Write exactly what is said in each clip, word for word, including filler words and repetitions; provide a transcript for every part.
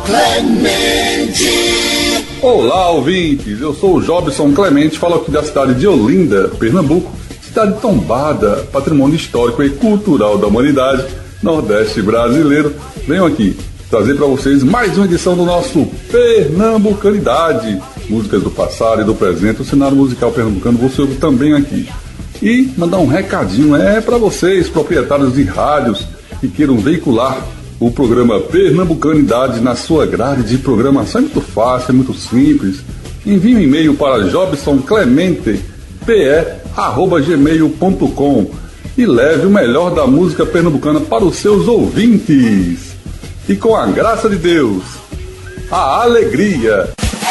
Clemente. Olá, ouvintes, eu sou o Jobson Clemente, falo aqui da cidade de Olinda, Pernambuco, cidade tombada, patrimônio histórico e cultural da humanidade, Nordeste brasileiro. Venho aqui trazer para vocês mais uma edição do nosso Pernambucanidade, músicas do passado e do presente, o cenário musical pernambucano você ouve também aqui. E mandar um recadinho é para vocês, proprietários de rádios que queiram veicular o programa Pernambucanidade na sua grade de programação. É muito fácil, é muito simples. Envie um e-mail para jobsonclemente p e arroba gmail ponto com e leve o melhor da música pernambucana para os seus ouvintes. E com a graça de Deus, a alegria.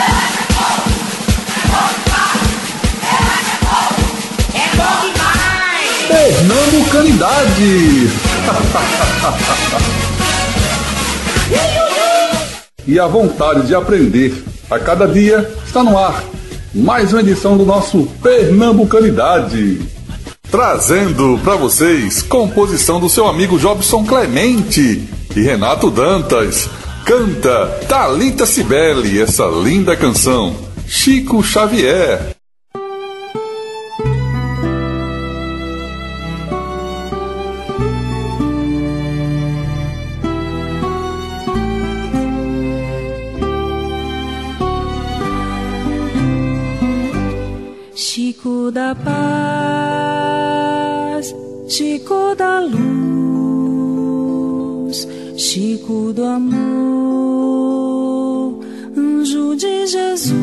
Pernambucanidade. E a vontade de aprender a cada dia está no ar. Mais uma edição do nosso Pernambucanidade, trazendo para vocês composição do seu amigo Jobson Clemente e Renato Dantas. Canta Thalita Cibele essa linda canção, Chico Xavier. Chico da paz, Chico da luz, Chico do amor, anjo de Jesus.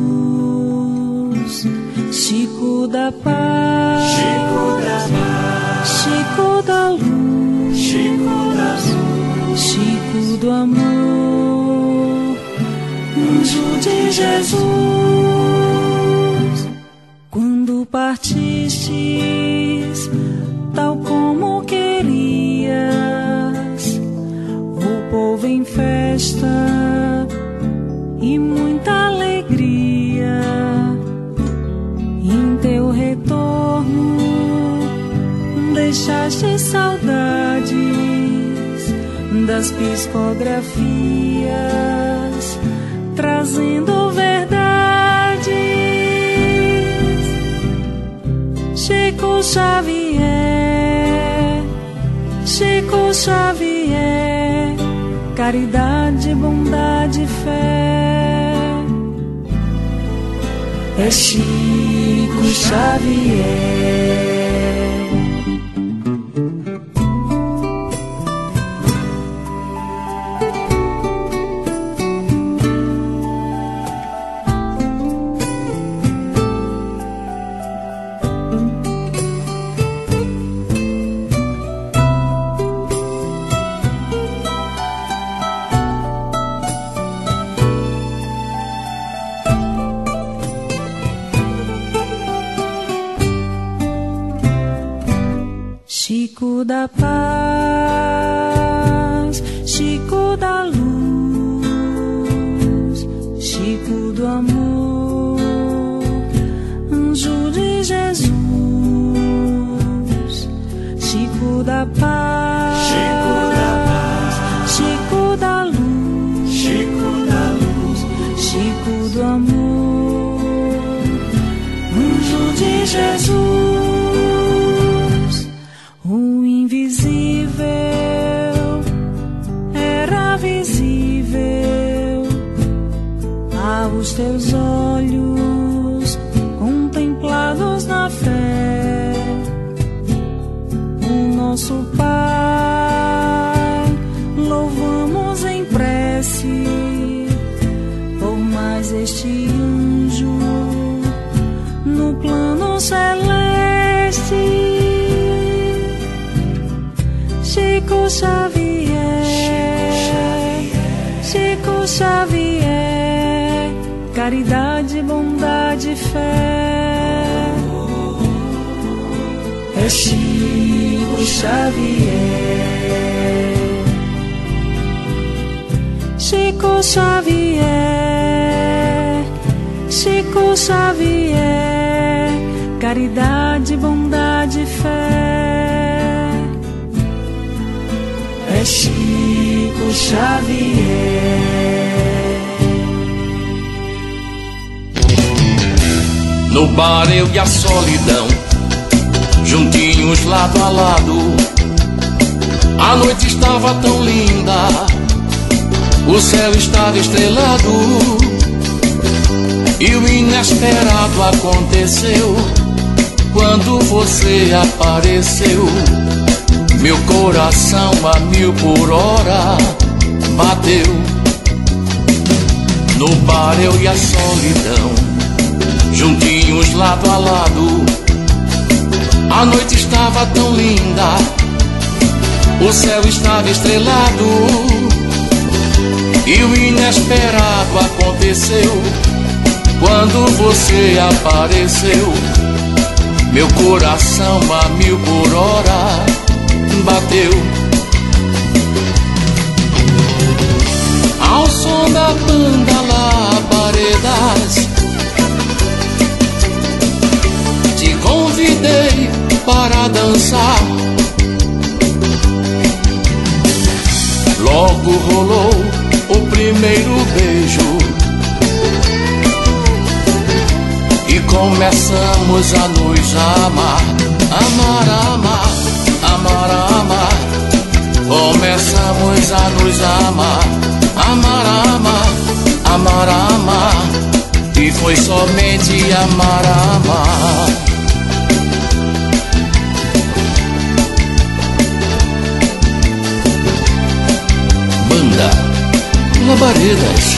Chico da paz, Chico da paz, Chico da luz, Chico da luz, Chico do amor, anjo de Jesus. Quando partistes, tal como querias, o povo em festa e muita alegria. Em teu retorno deixaste saudades das psicografias, trazendo verdades. Chico Xavier, Chico Xavier, caridade, bondade e fé. É Chico Xavier. Chico da paz, Chico da luz, Chico do amor, anjo de Jesus. Chico da paz, Chico da paz, Chico da luz, Chico da luz, Chico do amor, anjo de Jesus. O invisível era visível aos teus olhos contemplados na fé. O nosso Pai louvamos em prece por mais este anjo no plano celeste. Chico Xavier, Chico Xavier, caridade, bondade e fé. É Chico Xavier, Chico Xavier, Chico Xavier, caridade, bondade e fé. É Chico Xavier. No bar eu e a solidão, juntinhos lado a lado. A noite estava tão linda, o céu estava estrelado, e o inesperado aconteceu quando você apareceu. Meu coração a mil por hora bateu. No bar eu e a solidão, juntinhos lado a lado. A noite estava tão linda, o céu estava estrelado, e o inesperado aconteceu quando você apareceu. Meu coração a mil por hora bateu. Ao som da banda Labaredas, te convidei para dançar. Logo rolou o primeiro beijo e começamos a nos amar. Amar, amar, amar, amar. Começamos a nos amar. Amar, amar, amar, amar. E foi somente amar, amar. Banda Labaredas.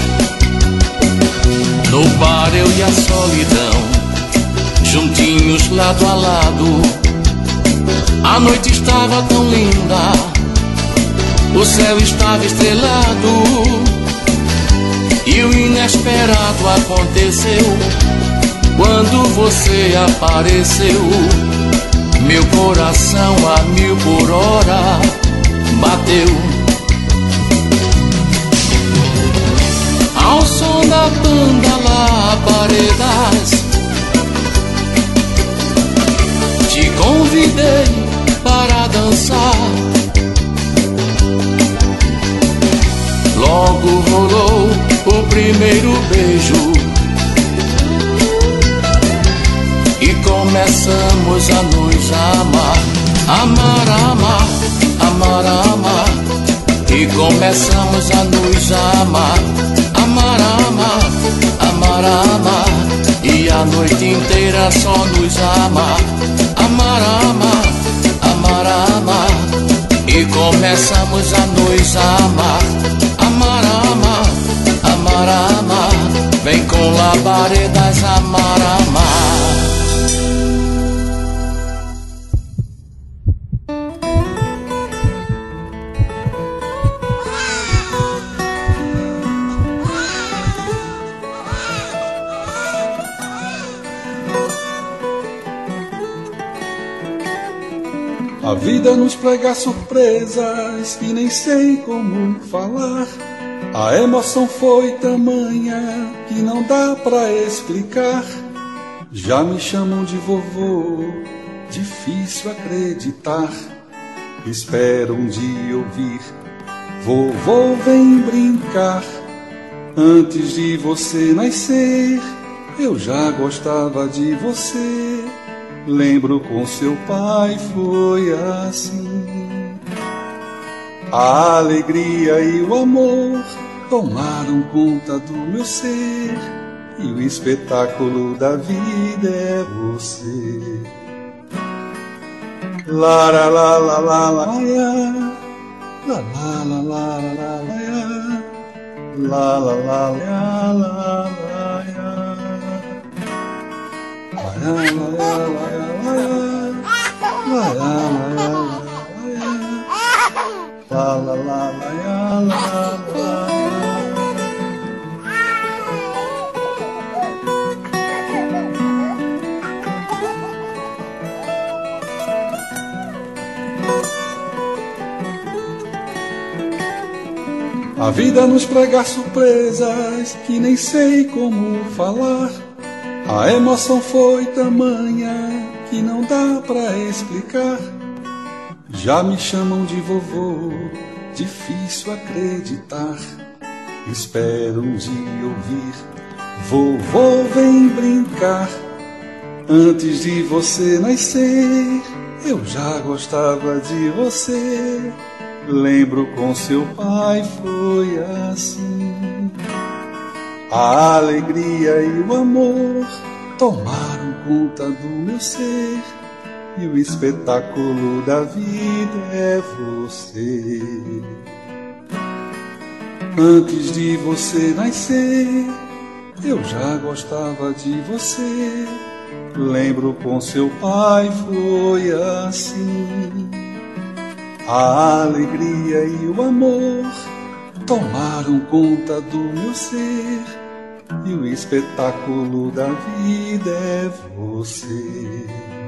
No bar eu e a solidão, juntinhos lado a lado. A noite estava tão linda, o céu estava estrelado, e o inesperado aconteceu quando você apareceu. Meu coração a mil por hora bateu. Ao som da banda Labaredas, te convidei para dançar. Logo rolou o primeiro beijo e começamos a nos amar. Amar, amar, amar, amar. E começamos a nos amar. Amar, amar, amar, amar. E a noite inteira só nos amar. Amar, amar, amar, amar. E começamos a nos amar. Amar, amar, amar, amar. Vem com Labaredas amar, amar. A vida nos prega surpresas que nem sei como falar. A emoção foi tamanha que não dá pra explicar. Já me chamam de vovô, difícil acreditar. Espero um dia ouvir: vovô, vem brincar. Antes de você nascer, eu já gostava de você. Lembro com seu pai foi assim. A alegria e o amor tomaram conta do meu ser, e o espetáculo da vida é você. La la la la la la la la la la la la la la la la. La la la la la la la. A vida nos prega surpresas que nem sei como falar. A emoção foi tamanha que não dá pra explicar. Já me chamam de vovô, difícil acreditar. Espero um dia ouvir: vovô, vem brincar. Antes de você nascer, eu já gostava de você. Lembro com seu pai foi assim. A alegria e o amor tomaram conta do meu ser, e o espetáculo da vida é você. Antes de você nascer, eu já gostava de você. Lembro com seu pai foi assim. A alegria e o amor tomaram conta do meu ser, e o espetáculo da vida é você.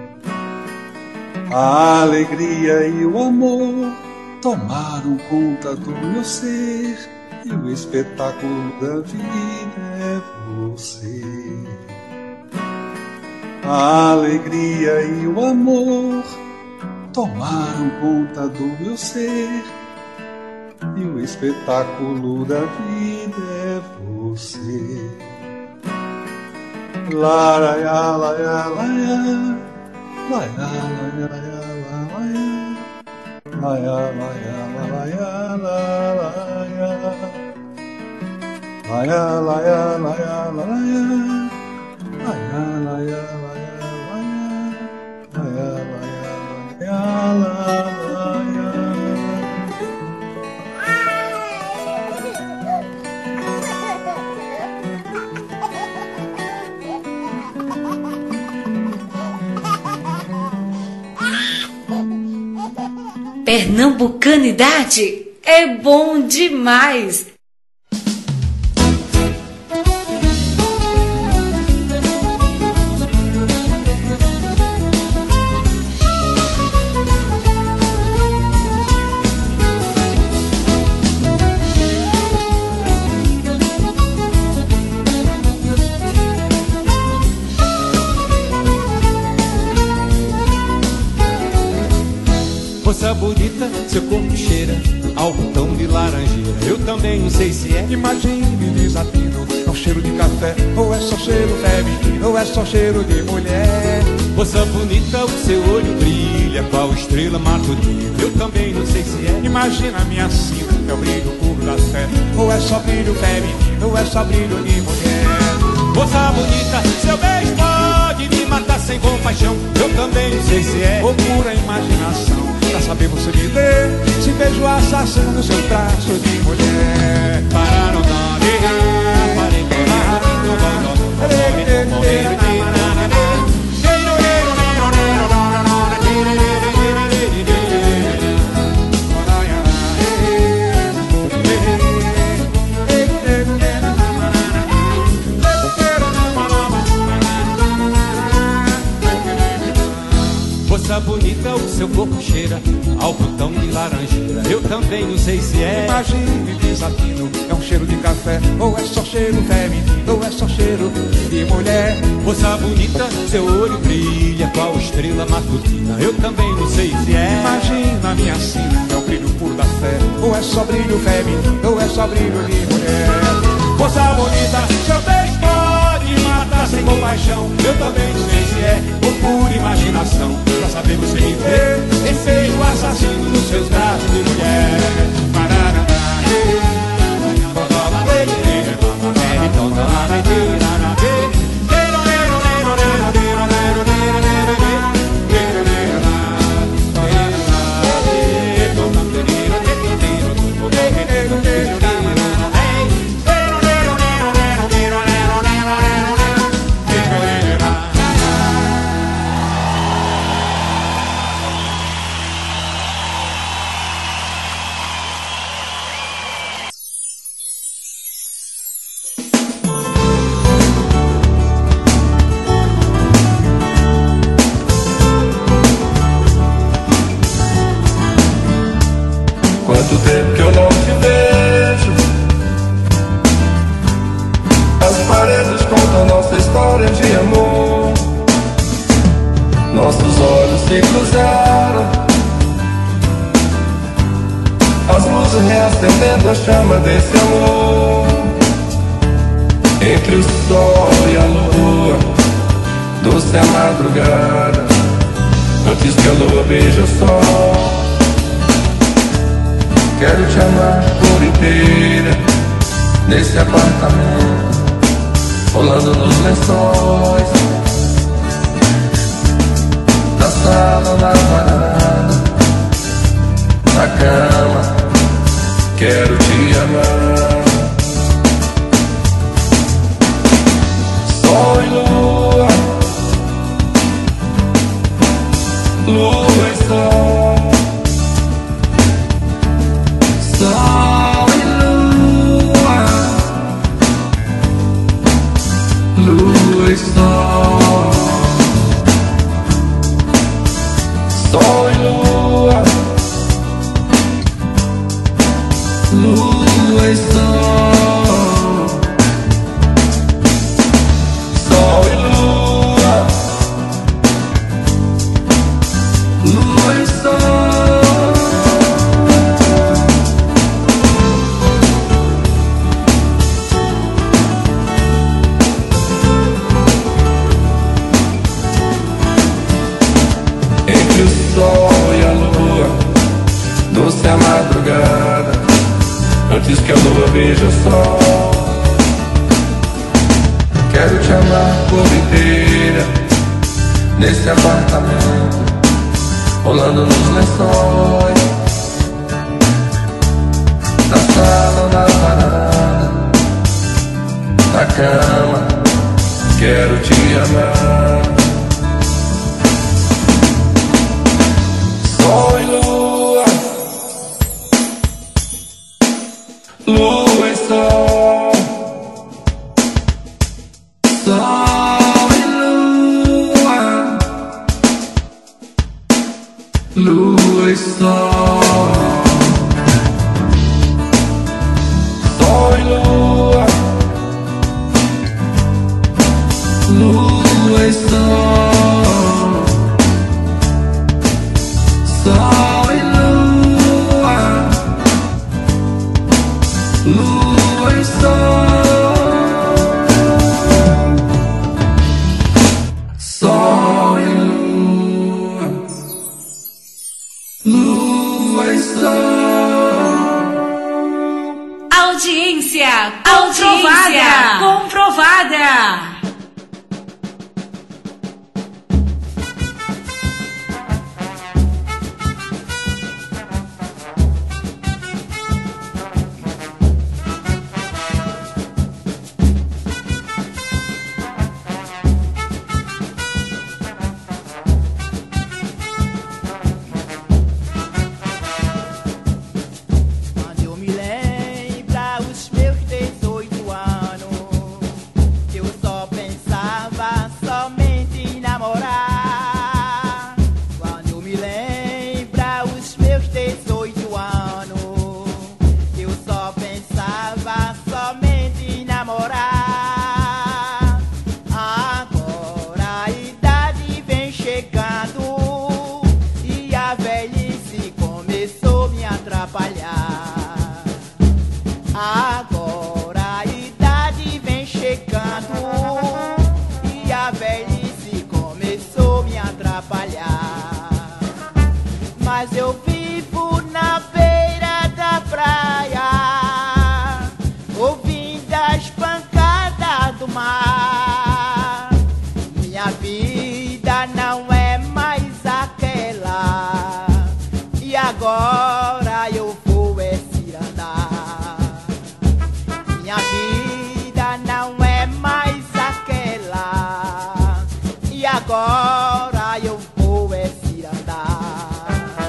A alegria e o amor tomaram conta do meu ser, e o espetáculo da vida é você. A alegria e o amor tomaram conta do meu ser, e o espetáculo da vida é você. Laraiá, laiá, laiá, laiá, laiá, laiá, laiá, laiá, laiá, laiá, laiá, laiá, laiá, Pernambucanidade é bom demais! Moça bonita, seu corpo cheira ao botão de laranjeira. Eu também não sei se é. Imagine desatino, é um cheiro de café, ou é só cheiro feminino, ou é só cheiro de mulher. Moça bonita, o seu olho brilha qual estrela matutina. Eu também não sei se é. Imagina a minha sina, é o brilho puro da fé, ou é só brilho feminino, ou é só brilho de mulher. Moça bonita, seu beijo pode me matar sem compaixão. Eu também não sei se é. Ou pura imaginação, pra saber você me ver, se vejo assassino no seu traço de mulher. Pararam na moça bonita, o seu corpo cheira ao botão de laranjeira. Eu também não sei se é. Imagine desatino, é um cheiro de café, ou é só cheiro feminino, ou é só cheiro de mulher. Moça bonita, seu olho brilha qual estrela matutina. Eu também não sei se é. Imagina a minha sina, é o brilho puro da fé, ou é só brilho feminino, ou é só brilho de mulher. Moça bonita, seu beijo pode matar sem compaixão. Eu também não sei se é. Ou pura imaginação, pra saber você me ver, esse o assassino nos seus braços de mulher. Quanto tempo que eu não te vejo. As paredes contam nossa história de amor. Nossos olhos se cruzaram, as luzes reacendendo a chama desse amor. Entre o sol e a lua, doce a madrugada, antes que a lua beije o sol. Quero te amar por inteira, nesse apartamento, rolando nos lençóis, na sala, na varanda, na cama. Quero te amar. Sol e lua, lua e sol, sol e lua, lua e sol, sol e lua, lua e sol. Doce a madrugada, antes que a lua beije o sol. Quero te amar por inteira, nesse apartamento, rolando nos lençóis, na sala, na varanda, na cama. Quero te amar. Sol e lua, lua e sol, sol e lua, lua e sol, sol e lua, lua e sol, sol e lua, lua e sol, sol e lua, lua e sol. Audiência comprovada, comprovada. Agora a idade vem chegando e a velhice começou a me atrapalhar. Mas eu vivo na beira da praia, ouvindo as pancadas do mar. Minha vida não é mais aquela, e agora eu vou é cirandar. Minha vida não é mais aquela, e agora eu vou é cirandar.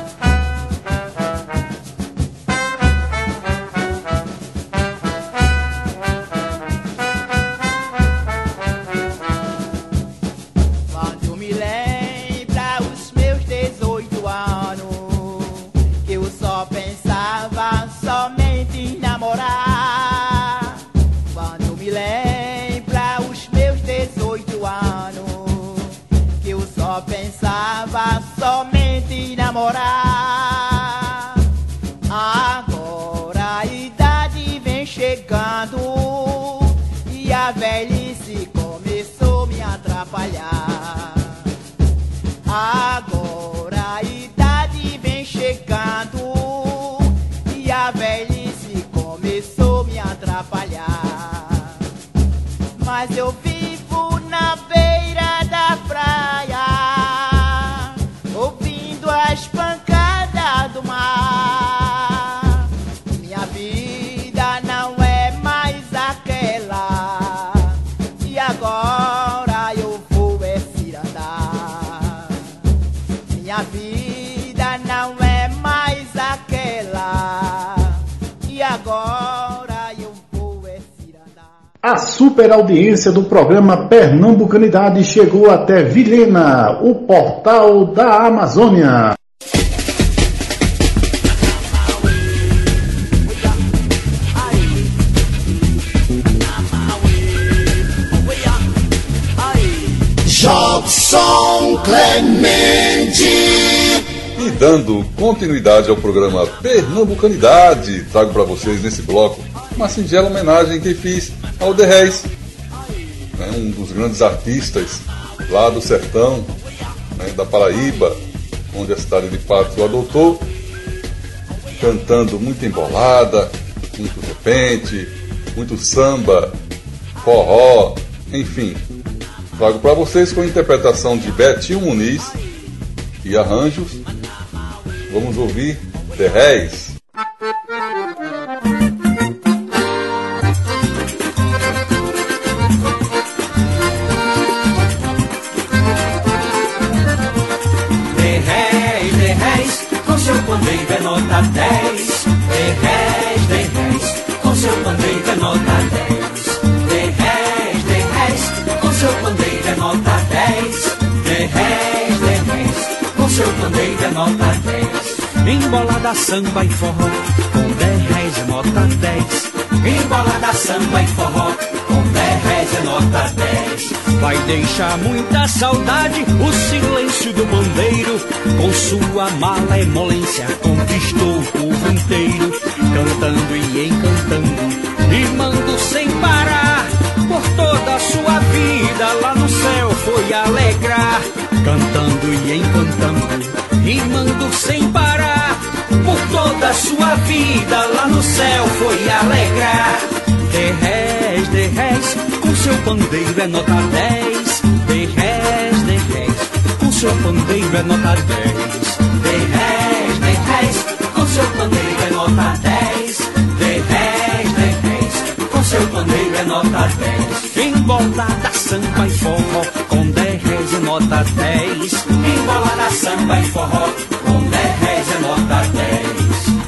Quando me lembra os meus dezoito anos, que eu só pensava somente em namorar. Quando me lembra os meus dezoito anos, que eu só pensava somente em namorar. Agora a idade vem chegando e a velhice começou a me atrapalhar. atrapalhar. Agora a idade vem chegando e a velhice começou a me atrapalhar. Mas eu vivo na beira da praia, ouvindo as pancadas do mar. Minha vida não é mais aquela, e agora eu vou é cirandar. Minha vida não é mais aquela, e agora eu vou é cirandar. A super audiência do programa Pernambucanidade chegou até Vilhena, o portal da Amazônia. Jobson Clemente. E dando continuidade ao programa Pernambucanidade, trago para vocês nesse bloco uma singela homenagem que fiz ao The Reis, né, um dos grandes artistas lá do sertão, né, da Paraíba, onde a cidade de Patos o adotou, cantando muito embolada, muito repente, muito samba, forró, enfim. Trago para vocês com a interpretação de Betinho Muniz e arranjos. Vamos ouvir The Reis. The Reis, The Reis, com seu pandeiro é nota dez. The Reis, The Reis, com seu pandeiro é nota dez. The Reis, The Reis, com seu pandeiro é nota dez. The Reis, The Reis, com seu pandeiro é nota dez. Embolada, samba e forró, com dez reais é nota dez. Embolada, samba e forró, com dez reais é nota dez. Vai deixar muita saudade o silêncio do bandeiro. Com sua malemolência conquistou o povo inteiro. Cantando e encantando, rimando sem parar. Por toda a sua vida lá no céu foi alegrar. Cantando e encantando, rimando sem parar. Por toda a sua vida lá no céu foi alegrar. The Reis, The Reis, com seu pandeiro é nota dez. The Reis, The Reis, com seu pandeiro é nota dez. The Reis, The Reis, com seu pandeiro é nota dez. The Reis, The Reis, com seu pandeiro é nota dez. Embolada, samba e forró, com dez reais é nota dez. Embolada, samba e forró, com dez reais é nota dez.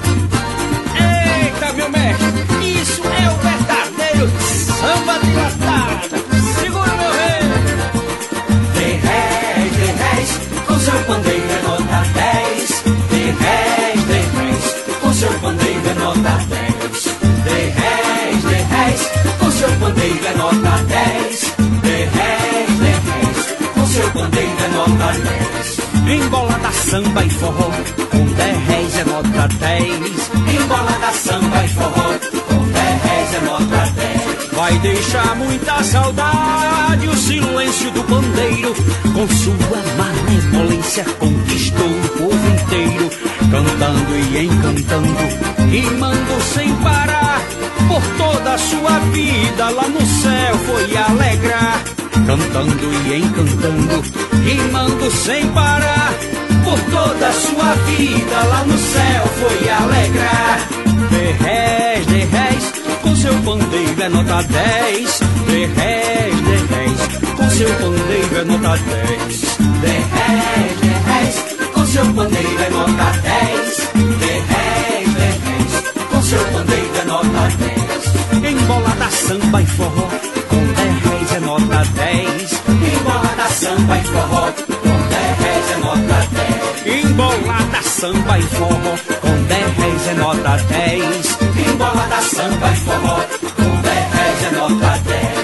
Eita, meu mestre, isso é o verdadeiro samba de latada. Segura, meu rei. The Reis, The Reis, com seu pandeiro é nota dez. The Reis, The Reis, com seu pandeiro é nota dez. The Reis, The Reis, com seu pandeiro é nota dez. The Reis, The Reis, com seu pandeiro é nota dez. Embolada, samba e forró, com dez reais é nota dez. Embolada, samba e forró, com dez reais é nota dez. Vai deixar muita saudade o silêncio do pandeiro. Com sua malemolência conquistou o povo inteiro. Cantando e encantando, rimando sem parar. Por toda a sua vida lá no céu foi alegrar. Cantando e encantando, rimando sem parar. Por toda a sua vida lá no céu foi alegrar. The Reis, The Reis, com seu pandeiro é nota dez. The Reis, The Reis, com seu pandeiro é nota dez. The Reis, The Reis, com seu pandeiro é nota dez. The Reis, The Reis, com seu pandeiro é nota dez. Embolada, samba e forró, com dez reais é nota dez. Embolada, samba e forró, com dez reais é nota dez. Embolada, samba e forró, com dez reais é nota dez. Embolada, samba e forró, com dez reais é nota dez.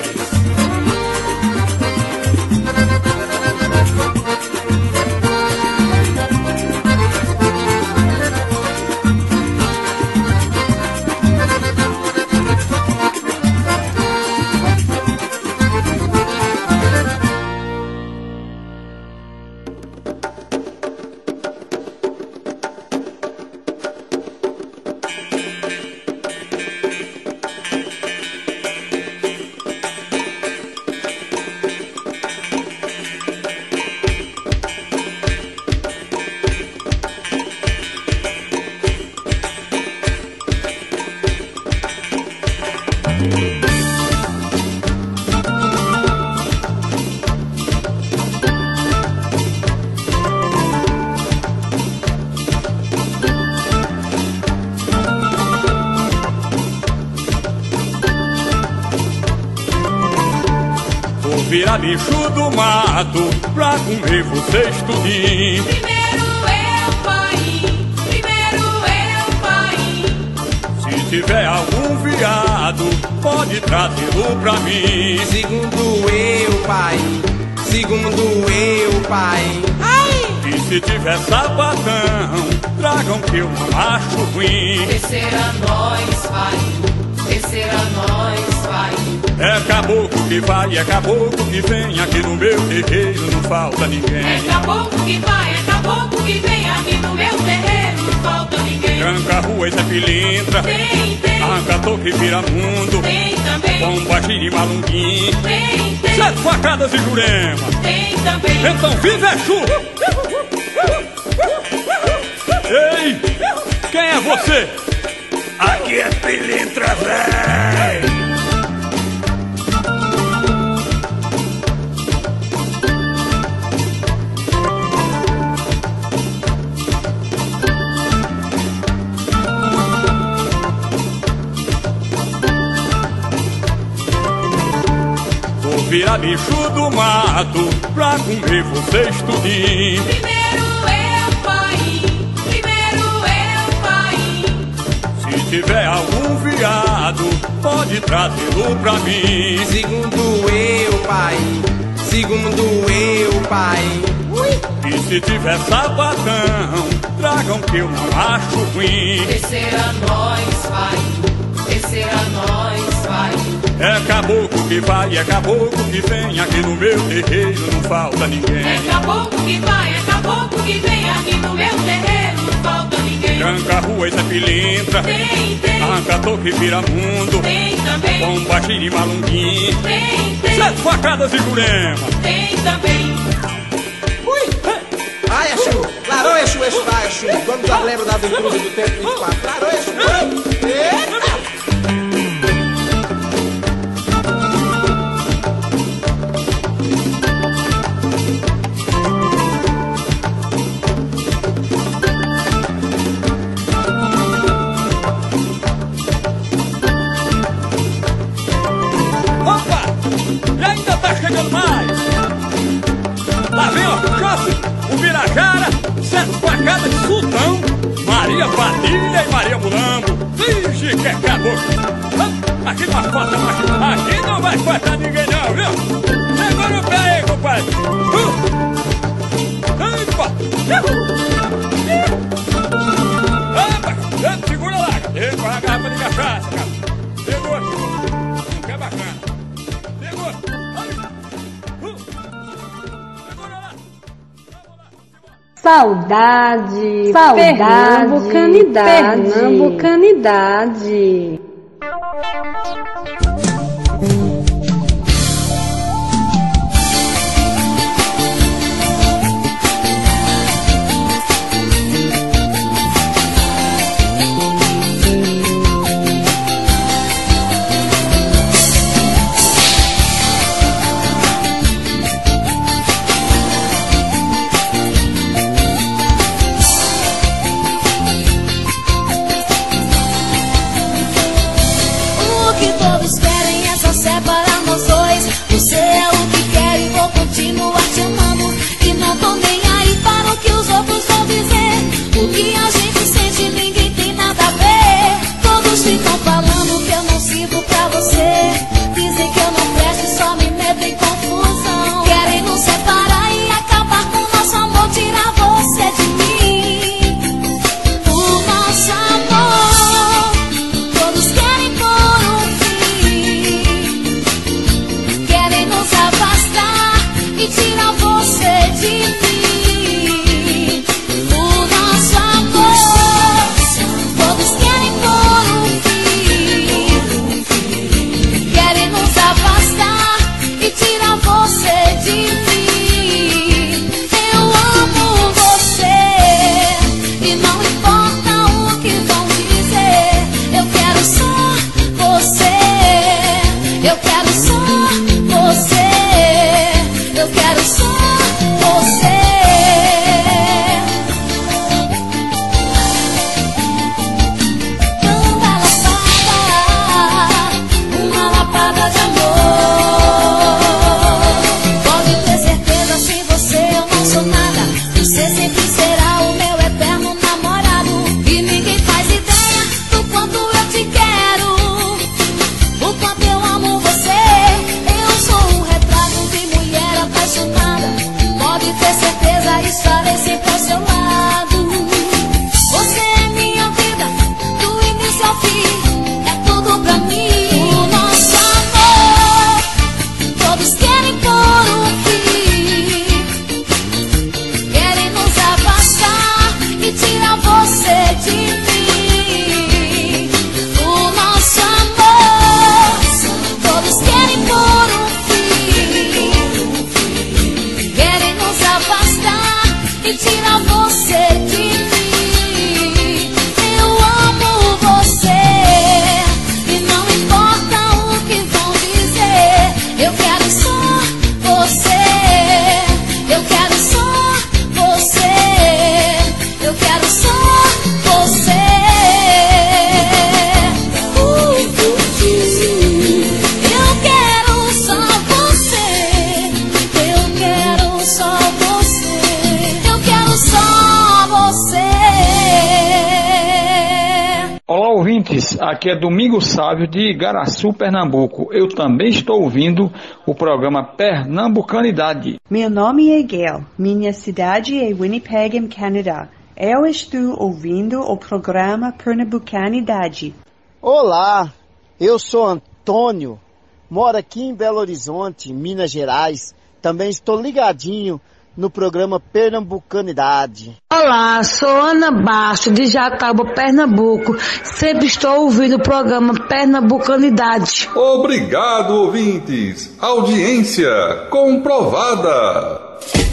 virar bicho do mato pra comer vocês tudinho. Primeiro eu, pai, primeiro eu, pai. Se tiver algum viado, pode trazê-lo pra mim. Segundo eu, pai, segundo eu, pai. Ai! E se tiver sapatão, tragam que eu não acho ruim. Terceira nós, pai, terceira nós, pai. É caboclo que vai, é caboclo que vem. Aqui no meu terreiro não falta ninguém. É caboclo que vai, é caboclo que vem. Aqui no meu terreiro não falta ninguém. Tranca rua, essa pilintra. Tem, tem. Arranca toque e vira mundo. Tem também. Bomba, gira e malunguinho. Tem, tem. Sete facadas e jurema. Tem também. Então vive é chuva. Ei, quem é você? Aqui é pilintra, véi. Virar bicho do mato pra comer vocês tudinho. Primeiro eu, pai, primeiro eu, pai. Se tiver algum viado, pode trazê-lo pra mim. Segundo eu, pai, segundo eu, pai. E se tiver sapatão, tragam que eu não acho ruim. Terceira nós, pai, terceira nós, pai. É caboclo que vai, é caboclo que vem. Aqui no meu terreiro não falta ninguém. É caboclo que vai, é caboclo que vem. Aqui no meu terreiro não falta ninguém. Tranca rua, essa pilintra. Tem, tem. Arranca toque e vira mundo. Tem também. Bomba, gira e malunguinho. Tem, tem. Sete facadas e jurema. Tem também. Ui! Ai, Exu! Clarou, Exu, Exu, vai, Exu! Quando já lembra da aventura do tempo vinte e quatro? Clarou, Exu! Eita! Chegando mais. Lá vem, ó, Chofe, o Birajara, sete facadas de Sultão, Maria Padilha e Maria Mulambo. Vixe, que caboclo. Aqui não falta mais. Aqui não vai faltar ninguém não, viu? Segura no pé aí, compadre. Uh. Ai, pô. Opa, segura lá. Ei, com a garrafa de cachaça, cara. Segura, segura. Não quer bacana. Segura. Saudade, saudade, pernambucanidade, pernambucanidade. me tira você de mim. Eu amo você e não importa o que vão dizer. Eu quero só você. Eu quero só você. Eu quero só você. Olá, ouvintes, aqui é Domingos Sávio de Igaraçu, Pernambuco. Eu também estou ouvindo o programa Pernambucanidade. Meu nome é Gail, minha cidade é Winnipeg, Canadá. Eu estou ouvindo o programa Pernambucanidade. Olá, eu sou Antônio, moro aqui em Belo Horizonte, Minas Gerais. Também estou ligadinho no programa Pernambucanidade. Olá, sou Ana Baixo, de Jatauba, Pernambuco. Sempre estou ouvindo o programa Pernambucanidade. Obrigado, ouvintes. Audiência comprovada.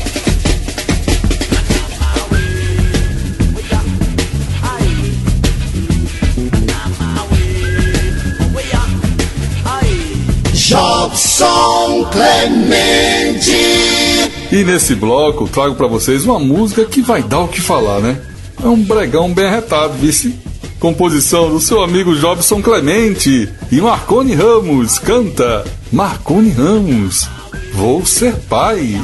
Jobson Clemente. E nesse bloco trago pra vocês uma música que vai dar o que falar, né? É um bregão bem arretado, vice. Composição do seu amigo Jobson Clemente e Marconi Ramos. Canta Marconi Ramos, Vou Ser Pai.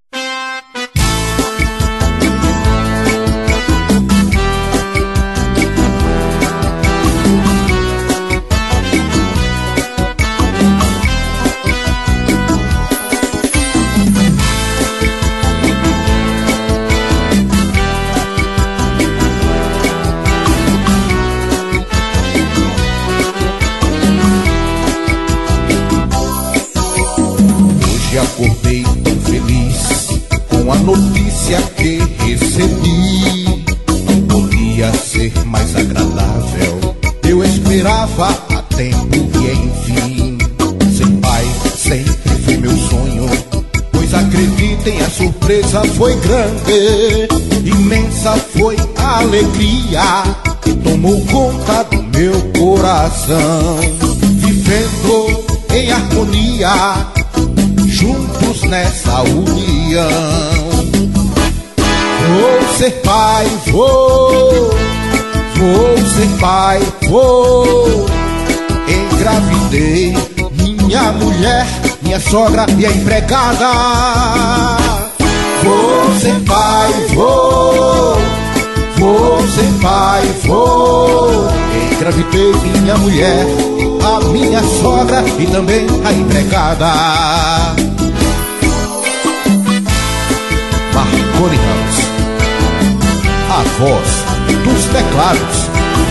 Acordei tão feliz com a notícia que recebi. Não podia ser mais agradável. Eu esperava há tempo e enfim. Ser pai sempre foi meu sonho, pois acreditem, a surpresa foi grande. Imensa foi a alegria que tomou conta do meu coração. Vivendo em harmonia, juntos nessa união. Vou ser pai, vou, vou ser pai, vou. Engravidei minha mulher, minha sogra e a empregada. Vou ser pai, vou, vou ser pai, vou. Engravidei minha mulher, a minha sogra e também a empregada. Marconi Ramos, a voz dos teclados.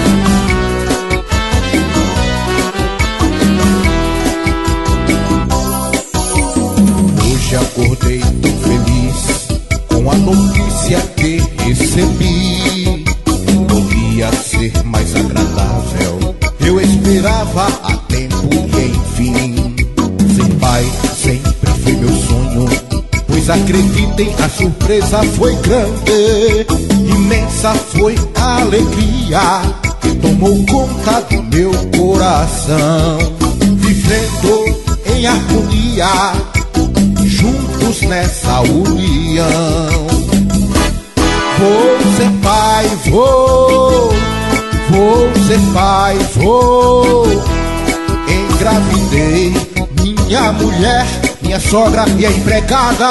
Hoje acordei tão feliz com a notícia que recebi. Podia ser mais agradável. Eu esperava há tempo e enfim. Ser pai sempre foi meu sonho, pois acreditem, a surpresa foi grande. Imensa foi a alegria que tomou conta do meu coração. Vivendo em harmonia, juntos nessa união. Vou ser pai, vou, vou ser pai, vou. Engravidei minha mulher, minha sogra e a empregada.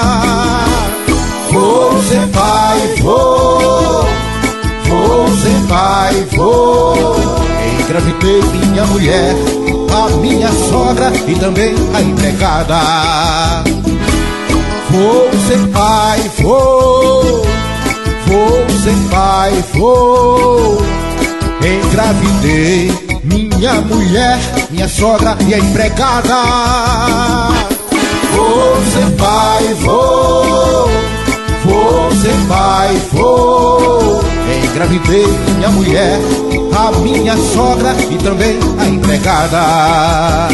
Vou ser pai, vou, vou ser pai, vou. Engravidei minha mulher, a minha sogra e também a empregada. Vou ser pai, vou, vou ser pai, vou. Engravidei minha mulher, minha sogra e a empregada. Vou ser pai, vou, vou ser pai, vou. Engravidei minha mulher, a minha sogra e também a empregada.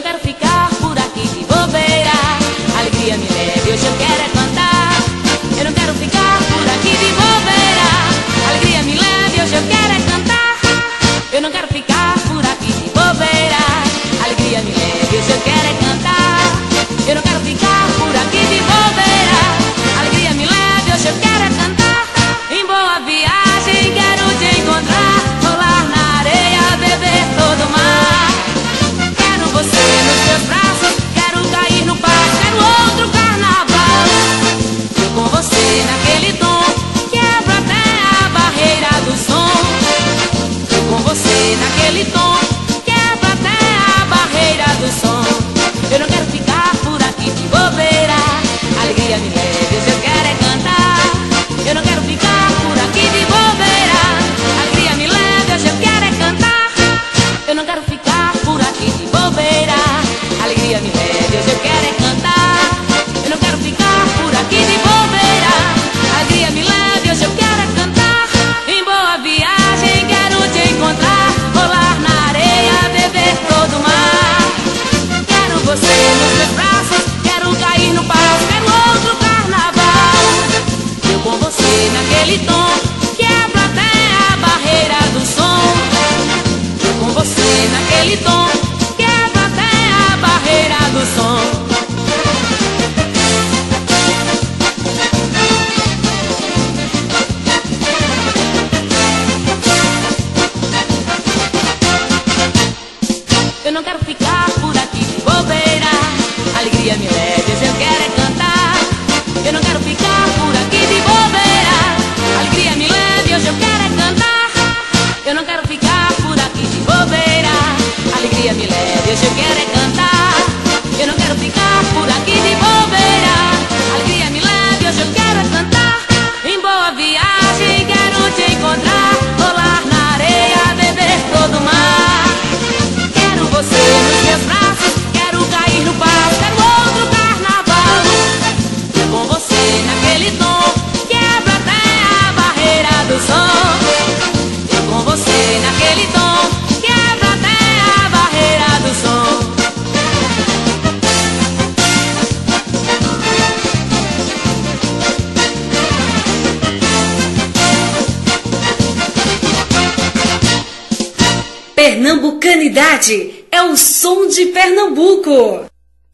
não quero ficar por aqui de bobeira. Alegria me leve, hoje eu quero é cantar. Eu não quero ficar por aqui de bobeira. Alegria me leve, hoje eu quero é cantar. Eu não quero ficar por aqui de bobeira. Alegria me leve, hoje eu quero é cantar. Eu não quero ficar por aqui de bobeira. Alegria me leve, hoje eu quero é cantar. Em boa viagem quero te encontrar, rolar na areia, beber todo o mar. Quero você nos meus braços, quero cair no passo, quero outro carnaval. Eu com você naquele tom, quebro até a barreira do som. Eu com você naquele tom, quebro até a barreira do som. Eu não quero ficar por aqui de bobeira. Alegria me leve, hoje eu quero é cantar. Eu não quero ficar por aqui de bobeira. Alegria me leve, hoje eu quero é cantar. Eu não quero ficar por aqui de bobeira. Alegria me leve, hoje eu quero é cantar. Eu não quero ficar por aqui de bobeira. Alegria me leve, hoje eu quero é cantar. Em boa viagem quero te encontrar, rolar na areia, beber todo o mar. Quero você nos meus braços, quero cair no passo, quero outro carnaval. Eu com você naquele tom, quebro até a barreira do som. Eu com você naquele tom, quebro até a barreira do som. Eu não quero ficar por aqui de bobeira. Alegria me leve, hoje eu quero é cantar. Eu não quero ficar por aqui de bobeira. Alegria me leve, hoje eu quero é cantar. Eu não quero ficar por aqui de bobeira. Alegria me leve, hoje eu quero é cantar. Eu não quero ficar por aqui de bobeira. Alegria me leve, hoje eu quero é cantar. Em boa viagem quero te encontrar, rolar na areia, beber todo o mar. Quero você nos meus braços, quero cair no passo, quero outro carnaval. Eu com você naquele tom, quebro até a barreira do som. Eu com você naquele tom, quebro até a barreira do som. Pernambucanidade é o som de Pernambuco.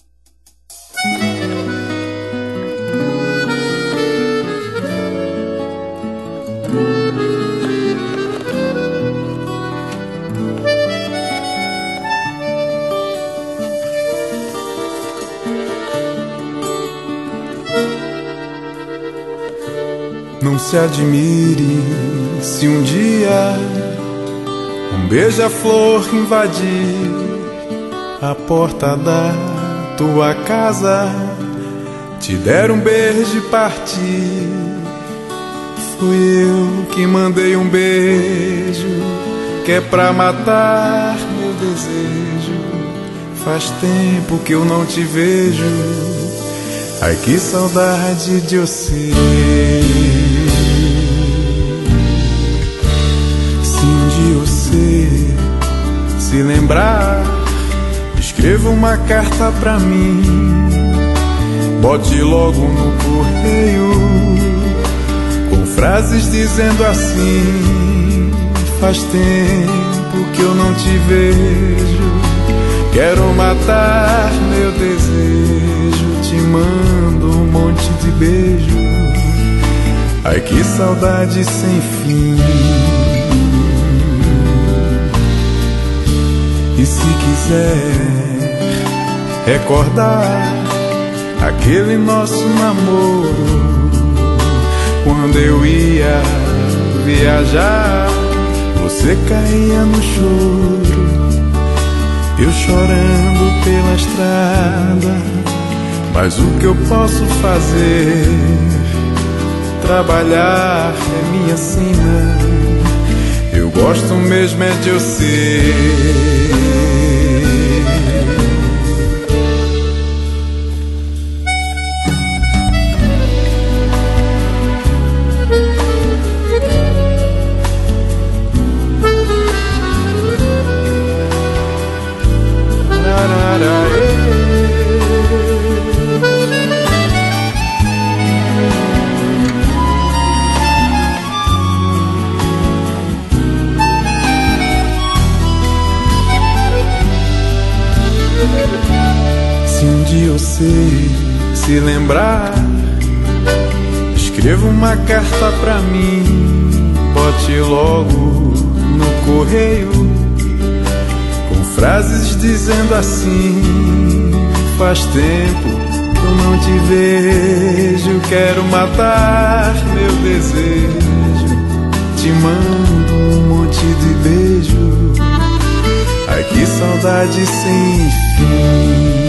Não se admire se um dia um beija-flor invadir a porta da tua casa, te der um beijo e partir. Fui eu que mandei um beijo, que é pra matar meu desejo. Faz tempo que eu não te vejo, ai que saudade de você. Se um dia você se lembrar, escreva uma carta pra mim, bote logo no correio, com frases dizendo assim: faz tempo que eu não te vejo, quero matar meu desejo, te mando um monte de beijo, ai que saudade sem fim. E se quiser recordar aquele nosso namoro, quando eu ia viajar, você caía no choro, eu chorando pela estrada. Mas o que eu posso fazer? Trabalhar é minha sina, eu gosto mesmo é de você. Da, da, da. de você se lembrar, escreva uma carta pra mim, bote logo no correio, com frases dizendo assim: faz tempo que eu não te vejo, quero matar meu desejo, te mando um monte de beijo, ai que saudade sem fim.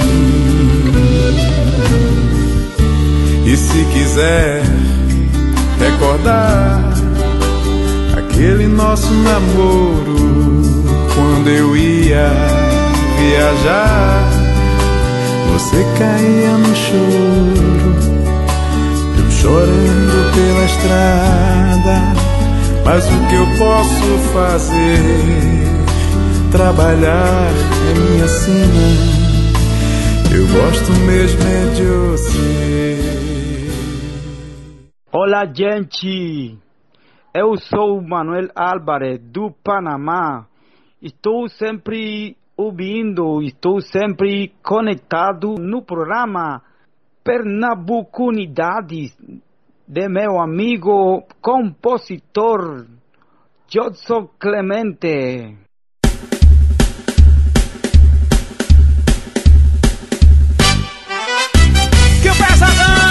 E se quiser recordar aquele nosso namoro, quando eu ia viajar, você caía no choro, eu chorando pela estrada. Mas o que eu posso fazer? Trabalhar é minha sina, eu gosto mesmo é de você. Olá, gente, eu sou o Manuel Álvarez do Panamá. Estou sempre ouvindo, estou sempre conectado no programa Pernambucanidades de meu amigo compositor Jodson Clemente. Que o pesadão!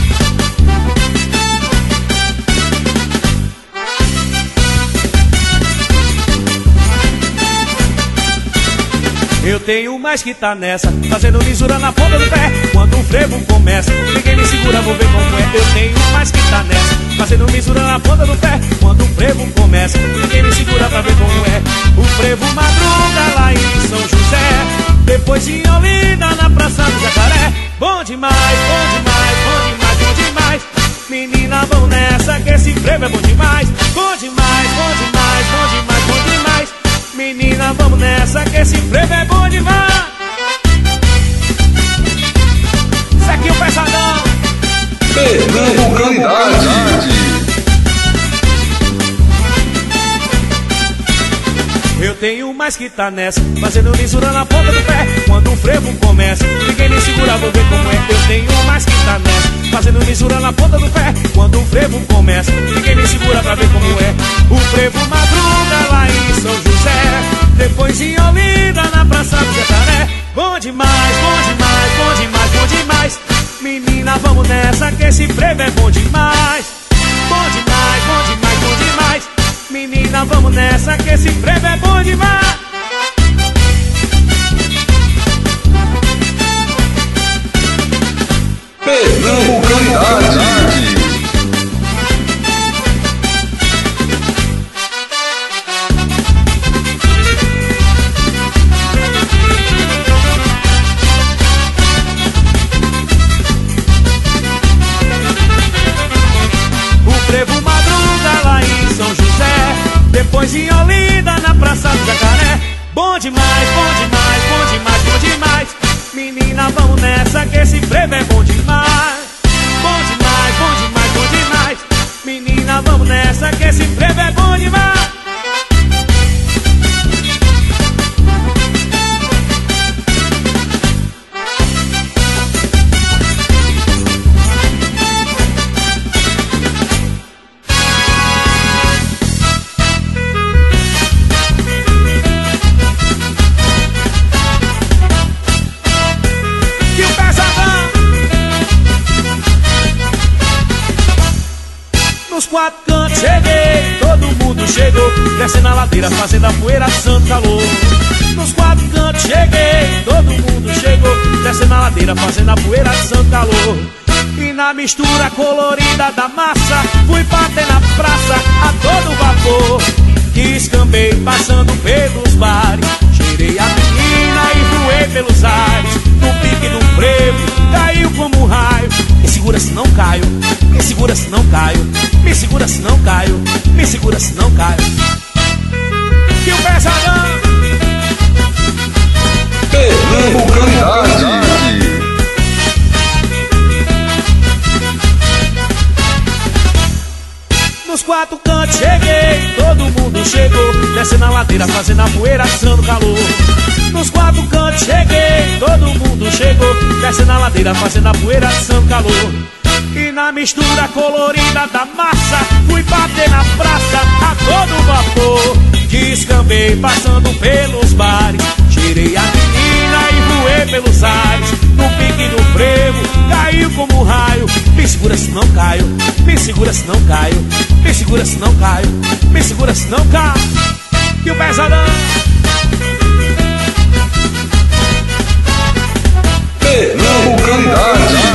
Eu tenho mais que tá nessa, fazendo lisura na ponta do pé. Quando o frevo começa, ninguém me segura, vou ver como é. Eu tenho mais que tá nessa, fazendo lisura na ponta do pé. Quando o frevo começa, ninguém me segura pra ver como é. O frevo madruga lá em São José, depois em Olinda na Praça do Jacaré. Bom demais, bom demais, bom demais, bom demais. Menina, vamos nessa que esse frevo é bom demais. Bom demais, bom demais, bom demais, bom demais. Menina, vamos nessa que esse frevo é bom demais. Isso aqui é o pesadão. Pernambucanidade. Eu tenho mais que tá nessa, fazendo lisura na ponta do pé. Quando o frevo começa, ninguém me segura, vou ver como é. Eu tenho mais que tá nessa, fazendo lisura na ponta do pé. Quando o frevo começa, ninguém me segura pra ver como é. O frevo madruga lá em São José, depois em Olinda na Praça do Jacaré. Bom demais, bom demais, bom demais, bom demais. Menina, vamos nessa que esse frevo é bom demais. Bom demais, bom demais, bom demais. Menina, vamos nessa que esse frevo é bom demais. Pernambucanidade. O frevo madruga lá em São José, depois em Olinda na Praça do Jacaré. Bom demais, bom demais, bom demais, bom demais. Menina, vamos nessa que esse frevo é bom demais. Bom demais, bom demais, bom demais. Menina, vamos nessa que esse frevo é bom demais. Nos quatro cantos cheguei, todo mundo chegou, descendo a ladeira, fazendo a poeira, santo calor. Nos quatro cantos cheguei, todo mundo chegou, descendo a ladeira, fazendo a poeira, santo calor. E na mistura colorida da massa, fui bater na praça a todo vapor. Que escambei passando pelos bares, cheirei a menina e voei pelos ares. No pique do frevo, caiu como um raio. Me segura se não caio, me segura se não caio, me segura se não caio, me segura se não caio. Que o pesadão. Pernambucanidade. Nos quatro quatro cantos cheguei, todo mundo chegou, descendo a ladeira, fazendo a poeira, assando calor. Nos quatro cantos cheguei, todo mundo chegou, descendo a ladeira, fazendo a poeira, assando calor. E na mistura colorida da massa, fui bater na praça a todo vapor. Descambei passando pelos bares, tirei a menina e voei pelos ares. No pique do frevo, caiu como um raio. Me segura se não caio, me segura se não caio, me segura se não caio, me segura se não caio. E o pesadão Pernambucanidade.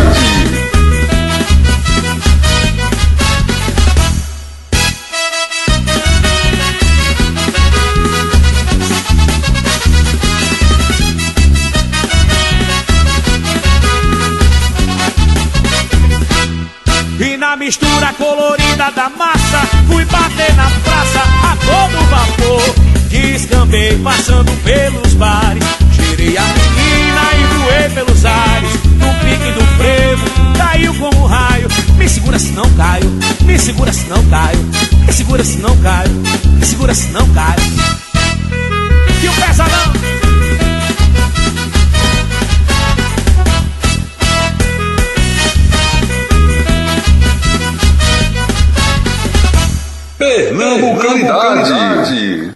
E na mistura colorida da massa, fui bater na praça a todo vapor. Descambei passando pelos bares, tirei a menina e voei pelos ares. No pique do frevo, caiu como um raio. Me segura se não caio, me segura se não caio, me segura se não caio, me segura se não caio. E o pesadão Pernambucanidade.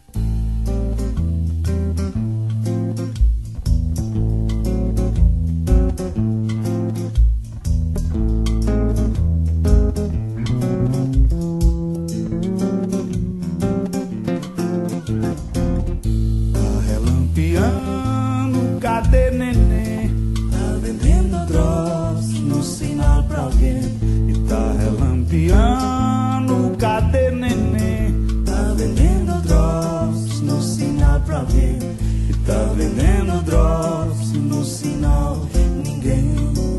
Tá relampeando, cadê neném? Tá vendendo drogas no sinal pra alguém. E tá relampeando, cadê neném? Tá vendendo drogas no sinal pra alguém. E tá vendendo drogas no sinal ninguém.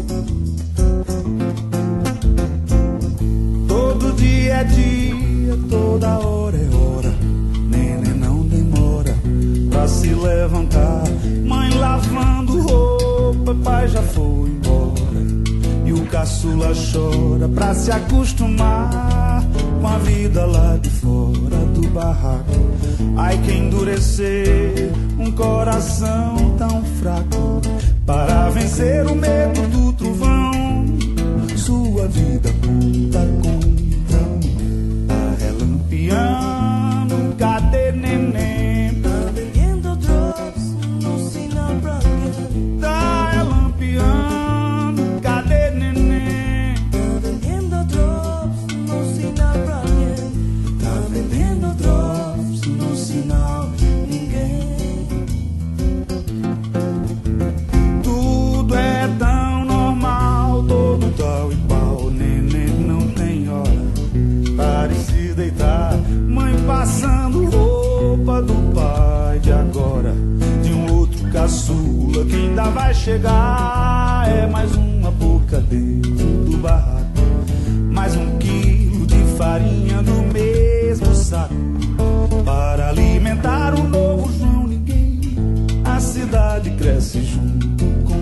Todo dia é dia, toda hora é hora. Neném não demora pra se levantar. Mãe lavando roupa, pai já foi embora. E o caçula chora pra se acostumar com a vida lá de fora do barraco. Ai, que endurecer um coração tão fraco para vencer o medo do trovão. Sua vida conta com então. Tá relampeando, cadê neném? Tá vendendo drogas no sinal pra alguém. Tá relampeando, cadê neném? Tá vendendo drogas no sinal pra alguém. Tá vendendo drogas no sinal ninguém. Tudo é tão normal, todo tal e qual. Neném não tem hora para se deitar. Mãe passando roupa do pai de agora, de um outro caçula que ainda vai chegar. É mais uma boca dentro do barraco, mais um quilo de farinha do mesmo saco para alimentar o novo João Ninguém. A cidade cresce junto com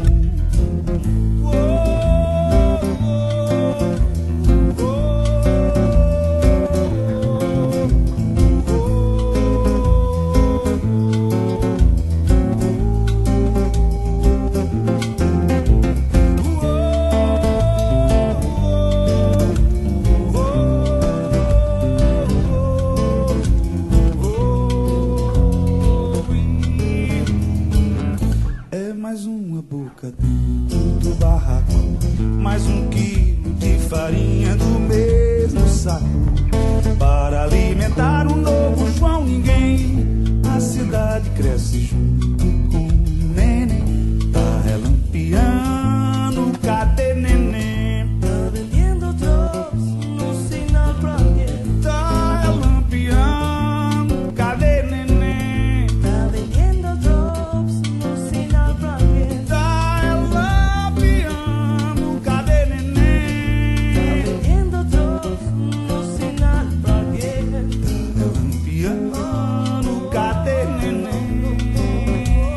mais uma boca dentro do barraco, mais um quilo de farinha do mesmo saco para alimentar o novo João Ninguém. A cidade cresce junto com o neném. Tá relampeando, cadê neném? Tá vendendo drogas no sinal pra alguém. Tá relampeando, cadê neném? Tá vendendo drogas no sinal pra alguém. Tá relampeando, cadê neném? Tá vendendo drogas no sinal pra alguém. Tá relampeando, cadê neném?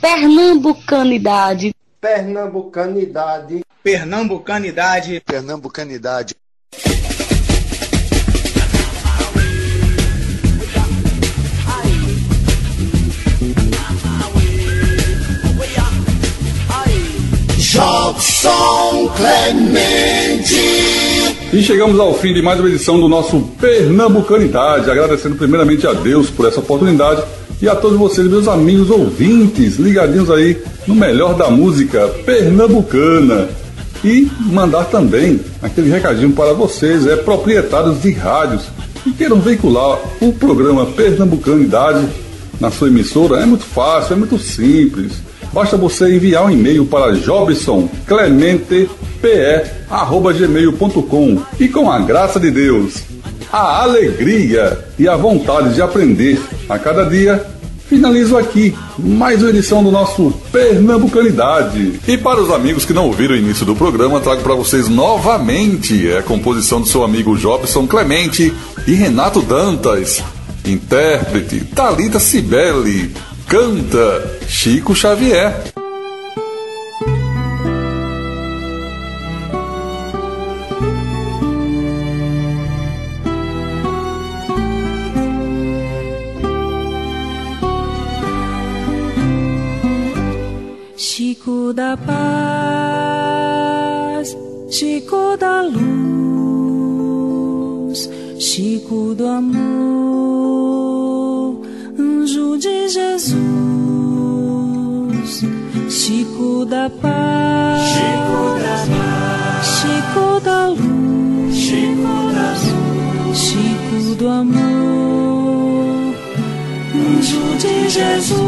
Pernambucanidade. Pernambucanidade. Pernambucanidade. Pernambucanidade. Jobson Clemente. E chegamos ao fim de mais uma edição do nosso Pernambucanidade, agradecendo primeiramente a Deus por essa oportunidade e a todos vocês, meus amigos ouvintes, ligadinhos aí no melhor da música pernambucana. E mandar também aquele recadinho para vocês, é, proprietários de rádios que queiram veicular o programa Pernambucanidade na sua emissora. É muito fácil, é muito simples. Basta você enviar um e-mail para jobson clemente p e arroba gmail ponto com e, com a graça de Deus, a alegria e a vontade de aprender a cada dia, finalizo aqui mais uma edição do nosso Pernambucanidade. E para os amigos que não ouviram o início do programa, trago para vocês novamente a composição do seu amigo Jobson Clemente e Renato Dantas. Intérprete Thalita Cibele. Canta Chico Xavier. Chico da paz, Chico da luz, Chico do amor, anjo de Jesus. Chico da paz, Chico da paz, Chico da luz, Chico da luz, Chico do amor, anjo de Jesus.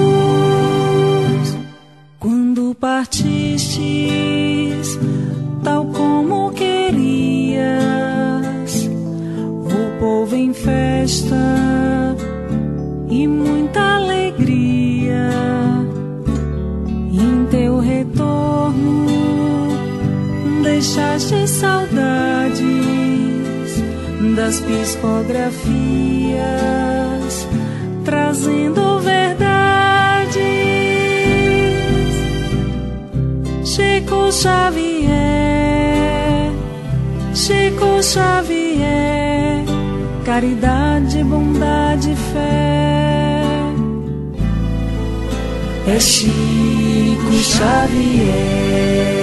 Quando partistes, tal como querias, o povo em festa e muita alegria. Em teu retorno deixaste saudades das psicografias, trazendo verdades. Chico Xavier, Chico Xavier, caridade, bondade, fé. É Chico Xavier.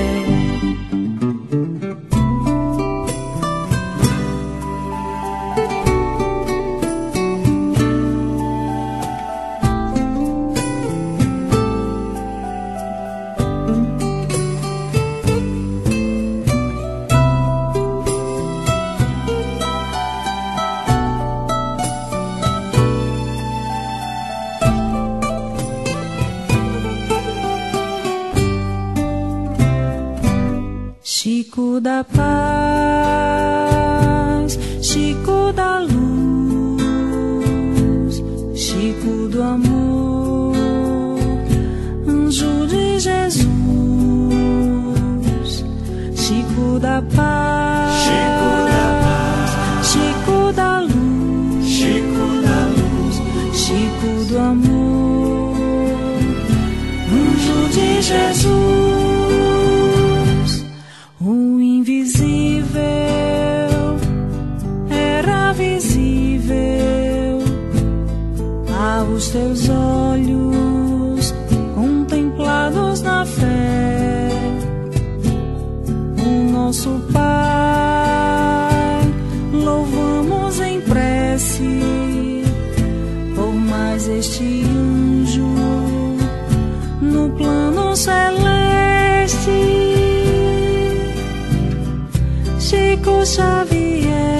Chico da paz, Chico da luz, Chico do amor, anjo de Jesus. Chico da paz, Chico da paz, Chico da luz, Chico da luz, Chico do amor, anjo de Jesus. O invisível era visível aos teus olhos contemplados na fé. O nosso Pai louvamos em prece por mais este anjo no plano celeste. Chico Xavier,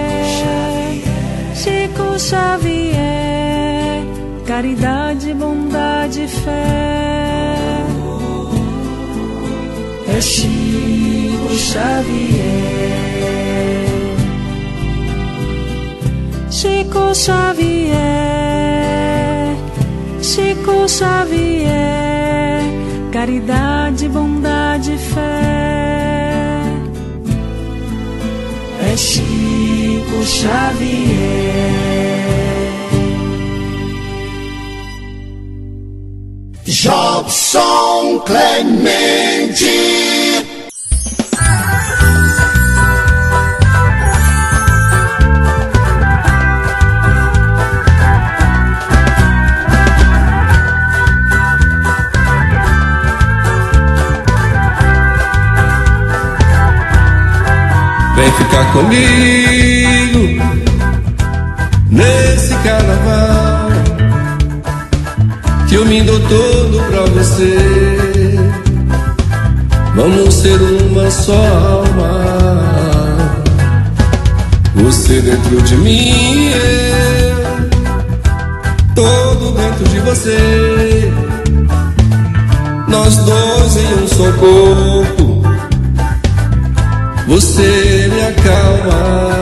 Chico Xavier, caridade, bondade, fé. É Chico Xavier, Chico Xavier, Chico Xavier, caridade, bondade, fé. É Chico Xavier. Jobson Clemente. Vem ficar comigo nesse carnaval, que eu me dou todo pra você. Vamos ser uma só alma, você dentro de mim, eu todo dentro de você. Nós dois em um só corpo, você me acalma.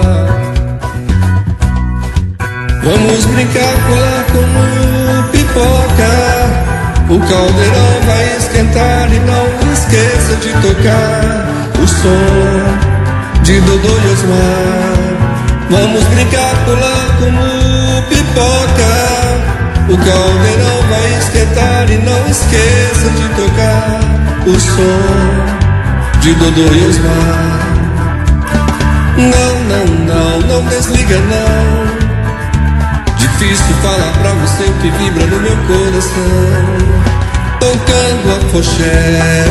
Vamos brincar, pular como pipoca. O caldeirão vai esquentar e não esqueça de tocar o som de Dodô e Osmar. Vamos brincar, pular como pipoca. O caldeirão vai esquentar e não esqueça de tocar o som de Dodô e Osmar. Não, não, não, não desliga não. Difícil falar pra você o que vibra no meu coração. Tocando afoxé,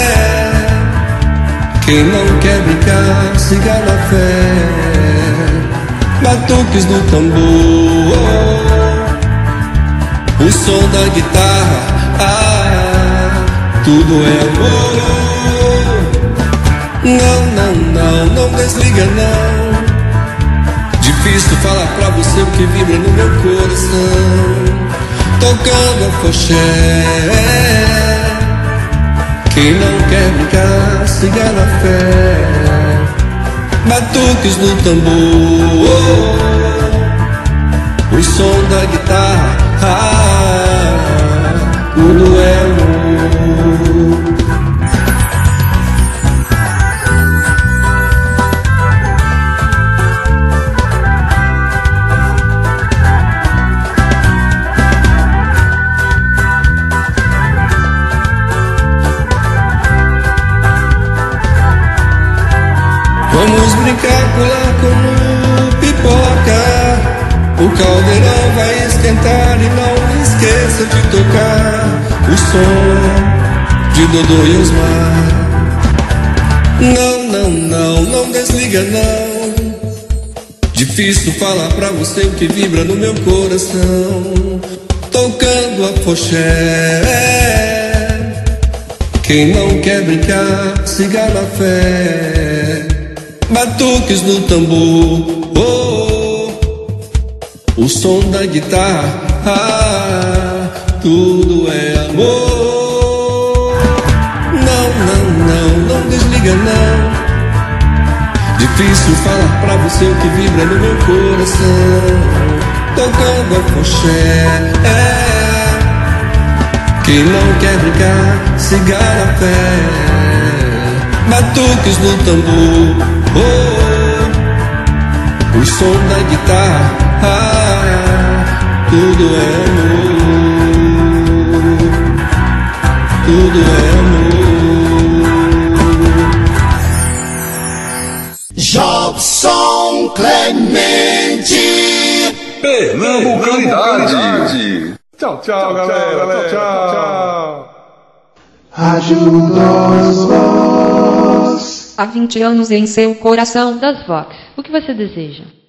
quem não quer brincar, siga na fé. Batuques do tambor, o som da guitarra, ah, tudo é amor. Não, não, não, não desliga não. Difícil falar pra você o que vibra no meu coração. Tocando afoxé, quem não quer brincar, siga na fé. Batuques no tambor, o som da guitarra, ah, tudo é amor. Vamos brincar, pular como pipoca. O caldeirão vai esquentar e não esqueça de tocar o som de Dodô e Osmar. Não, não, não, não desliga não. Difícil falar pra você o que vibra no meu coração. Tocando afoxé, quem não quer brincar, siga na fé. Batuques no tambor, oh, o som da guitarra, ah, tudo é amor. Não, não, não, não desliga não. Difícil falar pra você o que vibra no meu coração. Tocando afoxé, é, quem não quer brincar, siga na fé. Batuques no tambor, oh, o som da guitarra, ah, tudo é amor, tudo é amor. Jobson Clemente. Pernambucanidade. Tchau, tchau, galera. Tchau, tchau, tchau. Rádio das Voz. Há vinte anos em seu coração das Vox. O que você deseja?